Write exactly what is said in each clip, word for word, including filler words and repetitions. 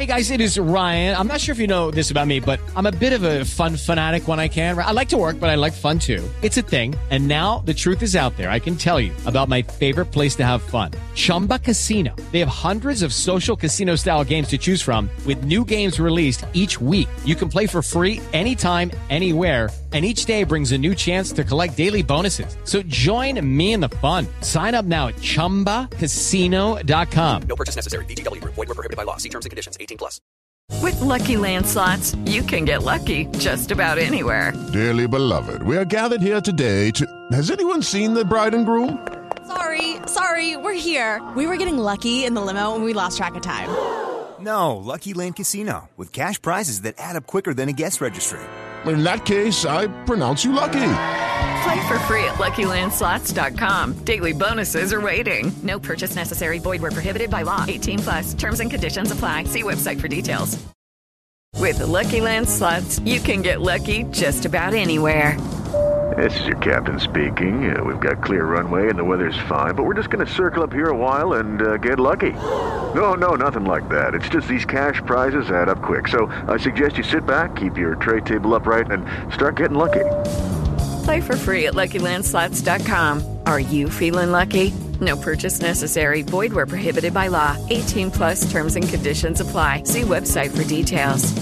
Hey, guys, it is Ryan. I'm not sure if you know this about me, but I'm a bit of a fun fanatic when I can. I like to work, but I like fun, too. It's a thing. And now the truth is out there. I can tell you about my favorite place to have fun. Chumba Casino. They have hundreds of social casino-style games to choose from with new games released each week. You can play for free anytime, anywhere, and each day brings a new chance to collect daily bonuses. So join me in the fun. Sign up now at chumba casino dot com. No purchase necessary. V G W. Void where prohibited by law. See terms and conditions. eighteen plus. With Lucky Land Slots, you can get lucky just about anywhere. Dearly beloved, we are gathered here today to... Has anyone seen the bride and groom? Sorry, sorry, we're here. We were getting lucky in the limo and we lost track of time. No, Lucky Land Casino, with cash prizes that add up quicker than a guest registry. In that case, I pronounce you lucky. Play for free at lucky land slots dot com. Daily bonuses are waiting. No purchase necessary. Void where prohibited by law. eighteen plus. Terms and conditions apply. See website for details. With the Lucky Land Slots, you can get lucky just about anywhere. This is your captain speaking. Uh, we've got clear runway and the weather's fine, but we're just going to circle up here a while and uh, get lucky. No, no, nothing like that. It's just these cash prizes add up quick. So I suggest you sit back, keep your tray table upright, and start getting lucky. Play for free at lucky land slots dot com. Are you feeling lucky? No purchase necessary. Void where prohibited by law. eighteen plus terms and conditions apply. See website for details.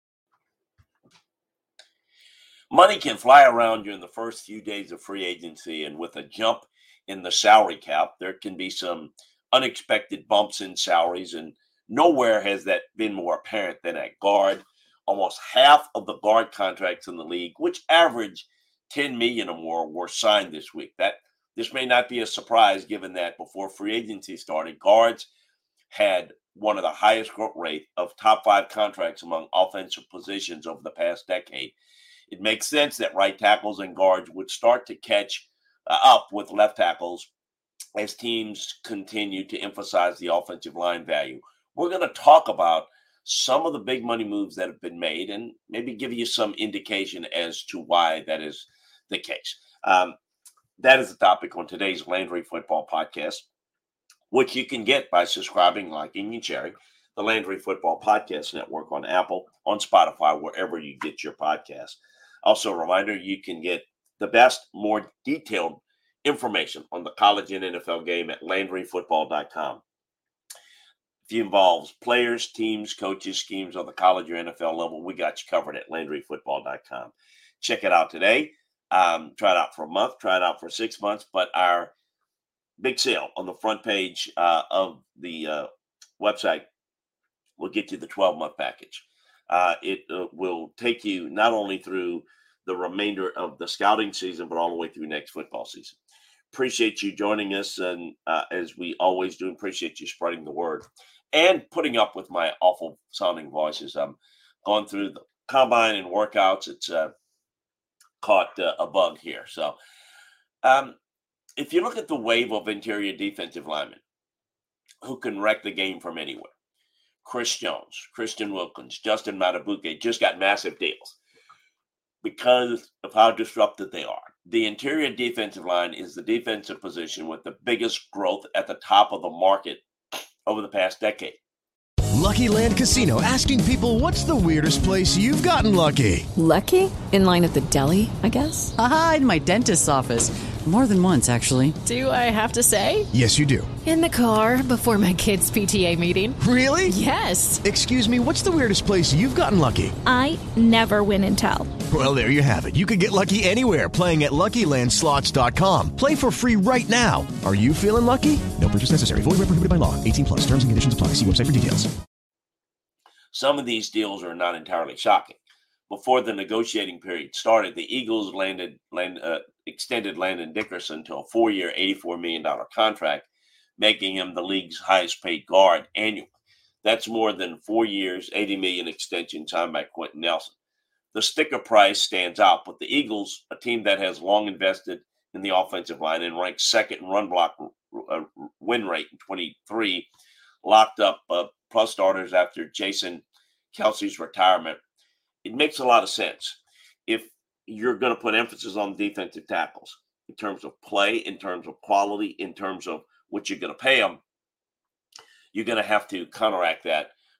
Money can fly around you in the first few days of free agency, and with a jump in the salary cap, there can be some unexpected bumps in salaries, and nowhere has that been more apparent than at guard. Almost half of the guard contracts in the league, which average ten million dollars or more, were signed this week. That this may not be a surprise, given that before free agency started, guards had one of the highest growth rate of top five contracts among offensive positions over the past decade. It makes sense that right tackles and guards would start to catch uh, up with left tackles as teams continue to emphasize the offensive line value. We're going to talk about some of the big money moves that have been made and maybe give you some indication as to why that is the case. Um, that is the topic on today's Landry Football Podcast, which you can get by subscribing, liking, and sharing the Landry Football Podcast Network on Apple, on Spotify, wherever you get your podcasts. Also, a reminder, you can get the best, more detailed information on the college and N F L game at landry football dot com. If it involves players, teams, coaches, schemes on the college or N F L level, we got you covered at landry football dot com. Check it out today. Um, try it out for a month, try it out for six months. But our big sale on the front page uh, of the uh, website will get you the twelve-month package. Uh, it uh, will take you not only through the remainder of the scouting season, but all the way through next football season. Appreciate you joining us, and uh, as we always do, appreciate you spreading the word and putting up with my awful sounding voices. I'm going through the combine and workouts. It's uh, caught uh, a bug here. So um, if you look at the wave of interior defensive linemen who can wreck the game from anywhere, Chris Jones, Christian Wilkins, Justin Matabuke just got massive deals because of how disruptive they are. The interior defensive line is the defensive position with the biggest growth at the top of the market over the past decade. Lucky Land Casino, asking people, what's the weirdest place you've gotten lucky? Lucky? In line at the deli, I guess? Aha, in my dentist's office. More than once, actually. Do I have to say? Yes, you do. In the car before my kids' P T A meeting. Really? Yes. Excuse me, what's the weirdest place you've gotten lucky? I never win and tell. Well, there you have it. You can get lucky anywhere, playing at lucky land slots dot com. Play for free right now. Are you feeling lucky? No purchase necessary. Void where prohibited by law. eighteen plus. Terms and conditions apply. See website for details. Some of these deals are not entirely shocking. Before the negotiating period started, the Eagles landed, land, uh, extended Landon Dickerson to a four-year, eighty-four million dollars contract, making him the league's highest-paid guard annually. That's more than four years, eighty million dollars extension signed by Quentin Nelson. The sticker price stands out, but the Eagles, a team that has long invested in the offensive line and ranked second in run block uh, win rate in twenty-three, locked up uh, plus starters after Jason Kelsey's retirement. It makes a lot of sense if you're going to put emphasis on defensive tackles in terms of play, in terms of quality, in terms of what you're going to pay them. You're going to have to counteract that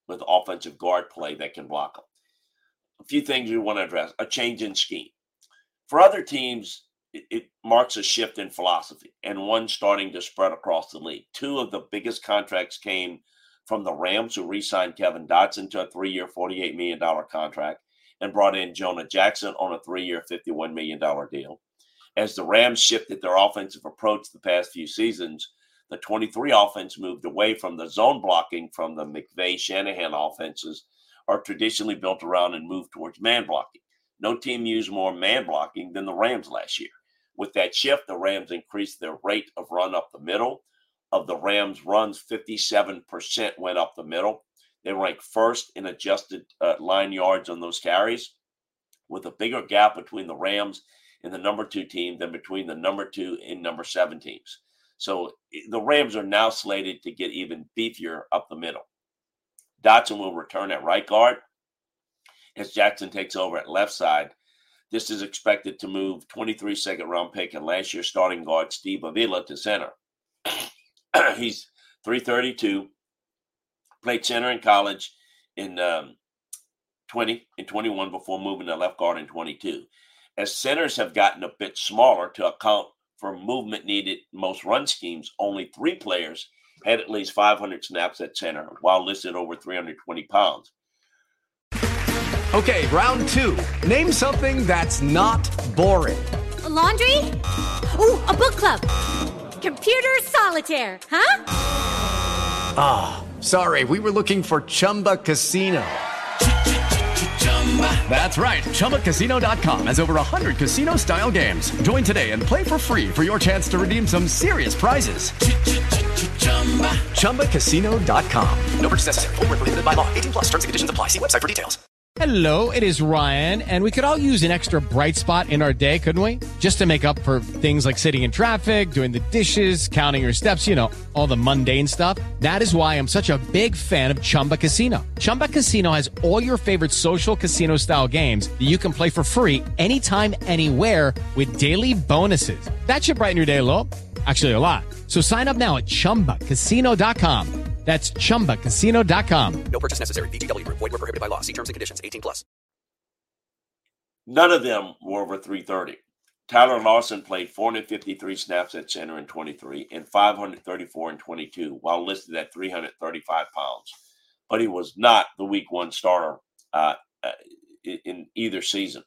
with offensive guard play that can block them. A few things we want to address. A change in scheme. For other teams, it, it marks a shift in philosophy and one starting to spread across the league. Two of the biggest contracts came from the Rams, who re-signed Kevin Dotson to a three-year, forty-eight million dollars contract and brought in Jonah Jackson on a three-year, fifty-one million dollars deal. As the Rams shifted their offensive approach the past few seasons, the twenty-three offense moved away from the zone blocking from the McVay-Shanahan offenses are traditionally built around and moved towards man blocking. No team used more man blocking than the Rams last year. With that shift, the Rams increased their rate of run up the middle. Of the Rams' runs, fifty-seven percent went up the middle. They ranked first in adjusted uh, line yards on those carries, with a bigger gap between the Rams and the number two team than between the number two and number seven teams. So the Rams are now slated to get even beefier up the middle. Dotson will return at right guard as Jackson takes over at left side. This is expected to move twenty-three second round pick and last year's starting guard Steve Avila to center. He's three thirty-two, played center in college in um, twenty and twenty-one before moving to left guard in twenty-two. As centers have gotten a bit smaller to account for movement needed in most run schemes, only three players had at least five hundred snaps at center, while listed over three hundred twenty pounds. Okay, round two. Name something that's not boring. A laundry? Ooh, a book club. Computer solitaire, huh? Ah, oh, sorry, we were looking for Chumba Casino. That's right. Chumba Casino dot com has over one hundred casino-style games. Join today and play for free for your chance to redeem some serious prizes. Chumba Casino dot com. No purchase necessary. Void where prohibited by law. eighteen plus. Terms and conditions apply. See website for details. Hello, it is Ryan, and we could all use an extra bright spot in our day, couldn't we? Just to make up for things like sitting in traffic, doing the dishes, counting your steps, you know, all the mundane stuff. That is why I'm such a big fan of Chumba Casino. Chumba Casino has all your favorite social casino-style games that you can play for free anytime, anywhere with daily bonuses. That should brighten your day a little. Actually, a lot. So sign up now at Chumba Casino dot com. That's Chumba Casino dot com. No purchase necessary. V G W Group. Void where prohibited by law. See terms and conditions. eighteen plus. None of them were over three thirty. Tyler Lawson played four hundred fifty-three snaps at center in twenty-three and five hundred thirty-four in twenty-two, while listed at three hundred thirty-five pounds. But he was not the week one starter uh, uh, in either season.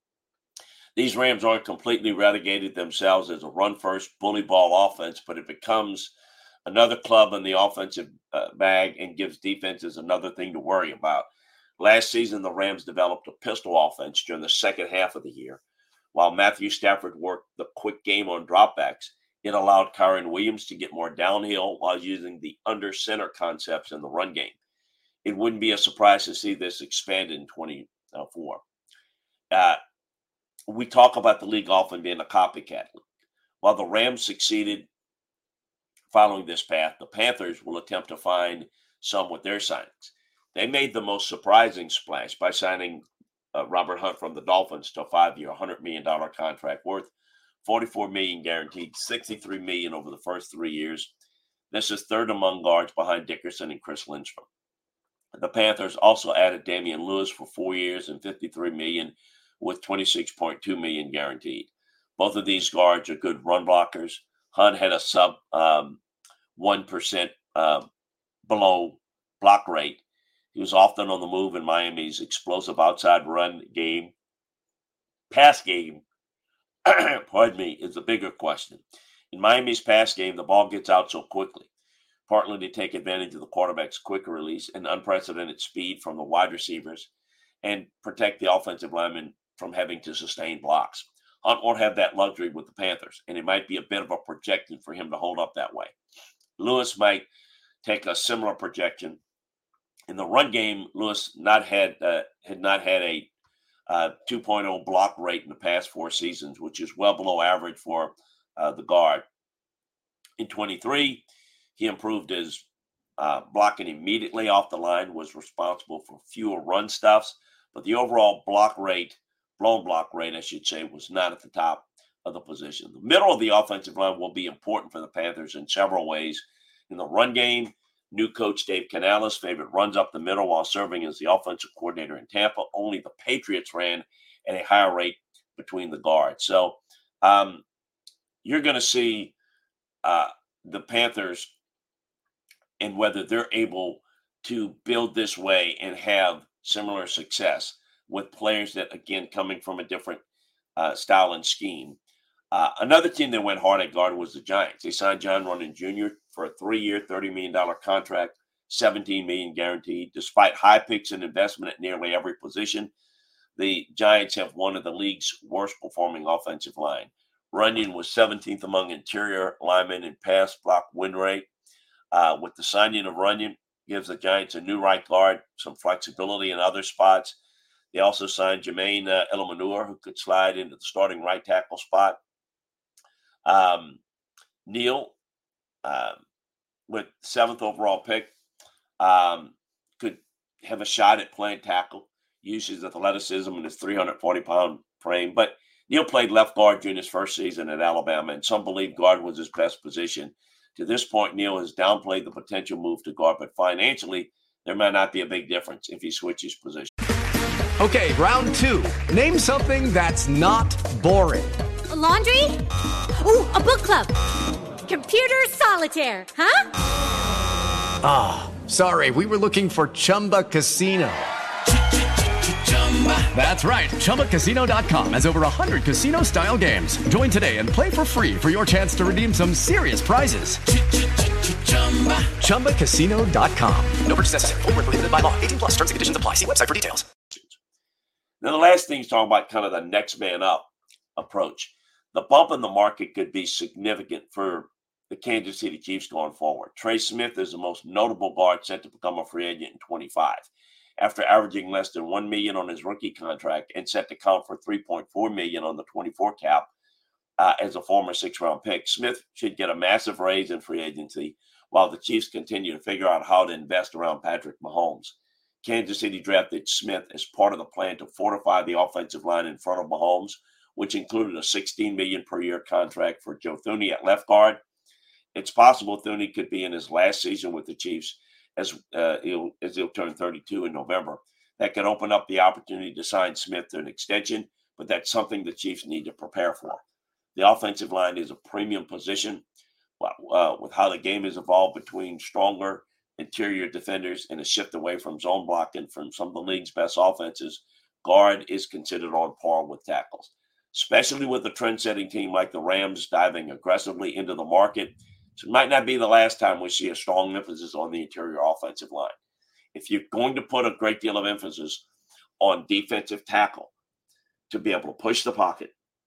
These Rams aren't completely relegated themselves as a run-first, bully ball offense, but it becomes another club in the offensive uh, bag and gives defenses another thing to worry about. Last season, the Rams developed a pistol offense during the second half of the year. While Matthew Stafford worked the quick game on dropbacks, it allowed Kyren Williams to get more downhill while using the under-center concepts in the run game. It wouldn't be a surprise to see this expanded in twenty-four. Uh, we talk about the league often being a copycat league. While the Rams succeeded following this path, the Panthers will attempt to find some with their signings. They made the most surprising splash by signing uh, Robert Hunt from the Dolphins to a five-year, one hundred million dollars contract worth forty-four million dollars guaranteed, sixty-three million dollars over the first three years. This is third among guards behind Dickerson and Chris Lindstrom. The Panthers also added Damian Lewis for four years and fifty-three million dollars with twenty-six point two million dollars guaranteed. Both of these guards are good run blockers. Hunt had a sub um, one percent uh, below block rate. He was often on the move in Miami's explosive outside run game. Pass game, pardon me, is the bigger question. In Miami's pass game, the ball gets out so quickly, partly to take advantage of the quarterback's quick release and unprecedented speed from the wide receivers and protect the offensive linemen from having to sustain blocks. Hunt won't have that luxury with the Panthers, and it might be a bit of a projection for him to hold up that way. Lewis might take a similar projection. In the run game, Lewis not had uh, had not had a uh, two point oh block rate in the past four seasons, which is well below average for uh, the guard. In twenty-three, he improved his uh, blocking immediately off the line, was responsible for fewer run stuffs, but the overall block rate, blown block rate, I should say, was not at the top of the position. The middle of the offensive line will be important for the Panthers in several ways. In the run game, New coach Dave Canales favored runs up the middle while serving as the offensive coordinator in Tampa. Only the Patriots ran at a higher rate between the guards. So um, you're going to see uh, the Panthers and whether they're able to build this way and have similar success with players that, again, coming from a different uh, style and scheme. Uh, another team that went hard at guard was the Giants. They signed John Runyon Junior for a three-year, thirty million dollars contract, seventeen million dollars guaranteed. Despite high picks and investment at nearly every position, the Giants have one of the league's worst-performing offensive line. Runyon was seventeenth among interior linemen in pass block win rate. Uh, with the signing of Runyon, gives the Giants a new right guard, some flexibility in other spots. They also signed Jermaine uh, Elomanur, who could slide into the starting right tackle spot. Um, Neal, uh, with seventh overall pick, um, could have a shot at playing tackle, uses his athleticism and his three hundred forty pound frame. But Neal played left guard during his first season at Alabama, and some believe guard was his best position. To this point, Neal has downplayed the potential move to guard, but financially, there might not be a big difference if he switches position. Okay, round two. Name something that's not boring. A laundry? Ooh, a book club. Computer solitaire, huh? Ah, oh, sorry, we were looking for Chumba Casino. That's right, Chumba Casino dot com has over one hundred casino-style games. Join today and play for free for your chance to redeem some serious prizes. Chumba Casino dot com. No purchase necessary. Void where prohibited by law. eighteen plus terms and conditions apply. See website for details. Now, the last thing is talking about kind of the next man up approach. The bump in the market could be significant for the Kansas City Chiefs going forward. Trey Smith is the most notable guard set to become a free agent in twenty-five. After averaging less than one million dollars on his rookie contract and set to count for three point four million dollars on the twenty-four cap uh, as a former six-round pick, Smith should get a massive raise in free agency while the Chiefs continue to figure out how to invest around Patrick Mahomes. Kansas City drafted Smith as part of the plan to fortify the offensive line in front of Mahomes, which included a sixteen million dollars per year contract for Joe Thuney at left guard. It's possible Thuney could be in his last season with the Chiefs as uh, he'll, as he'll turn thirty-two in November. That could open up the opportunity to sign Smith to an extension, but that's something the Chiefs need to prepare for. The offensive line is a premium position uh, with how the game has evolved between stronger interior defenders and a shift away from zone blocking from some of the league's best offenses. Guard is considered on par with tackles, especially with a trend-setting team like the Rams diving aggressively into the market. So it might not be the last time we see a strong emphasis on the interior offensive line. If you're going to put a great deal of emphasis on defensive tackle to be able to push the pocket,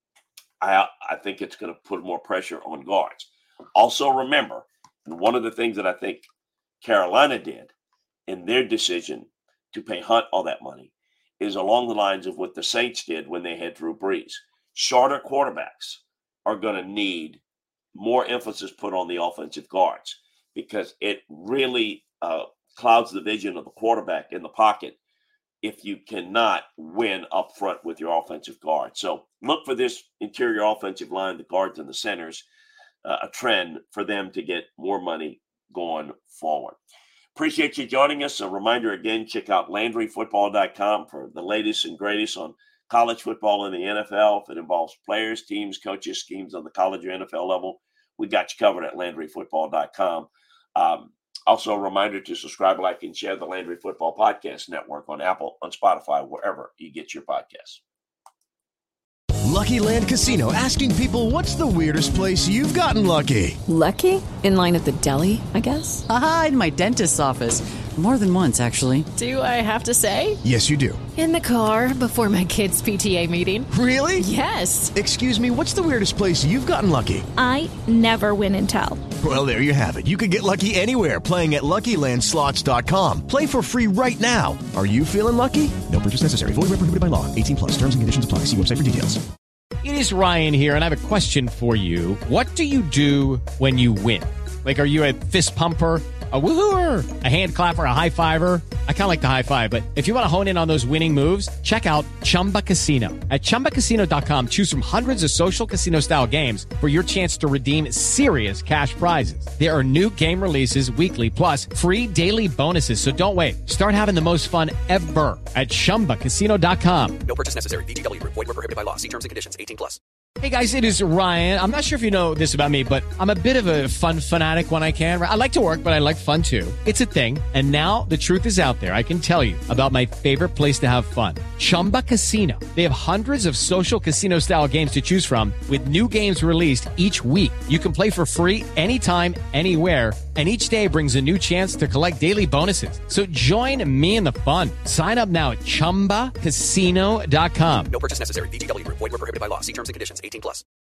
I, I think it's going to put more pressure on guards. Also remember, and one of the things that I think Carolina did in their decision to pay Hunt all that money is along the lines of what the Saints did when they had Drew Brees. Shorter quarterbacks are going to need more emphasis put on the offensive guards because it really uh, clouds the vision of the quarterback in the pocket if you cannot win up front with your offensive guard. So look for this interior offensive line, the guards and the centers, uh, a trend for them to get more money going forward. Appreciate you joining us. A reminder again, check out Landry Football dot com for the latest and greatest on college football and the N F L. If it involves players, teams, coaches, schemes on the college or N F L level, we got you covered at Landry Football dot com. Um, also, a reminder to subscribe, like, and share the Landry Football Podcast Network on Apple, on Spotify, wherever you get your podcasts. Lucky Land Casino, asking people, what's the weirdest place you've gotten lucky? Lucky? In line at the deli, I guess? Aha, in my dentist's office. More than once, actually. Do I have to say? Yes, you do. In the car before my kids' P T A meeting. Really? Yes. Excuse me, what's the weirdest place you've gotten lucky? I never win and tell. Well, there you have it. You can get lucky anywhere, playing at Lucky Land Slots dot com. Play for free right now. Are you feeling lucky? No purchase necessary. Void where prohibited by law. eighteen plus. Terms and conditions apply. See website for details. It is Ryan here, and I have a question for you. What do you do when you win? Like, are you a fist pumper? A woohooer, a hand clapper, a high fiver. I kind of like the high five, but if you want to hone in on those winning moves, check out Chumba Casino. At chumba casino dot com, choose from hundreds of social casino style games for your chance to redeem serious cash prizes. There are new game releases weekly, plus free daily bonuses. So don't wait. Start having the most fun ever at chumba casino dot com. No purchase necessary. V G W. Void were prohibited by law. See terms and conditions. eighteen plus. Hey guys, it is Ryan. I'm not sure if you know this about me, but I'm a bit of a fun fanatic when I can. I like to work, but I like fun too. It's a thing. And now the truth is out there. I can tell you about my favorite place to have fun. Chumba Casino. They have hundreds of social casino style games to choose from with new games released each week. You can play for free anytime, anywhere. And each day brings a new chance to collect daily bonuses. So join me in the fun. Sign up now at chumba casino dot com. No purchase necessary. V G W. Void were prohibited by law. See terms and conditions. eighteen plus.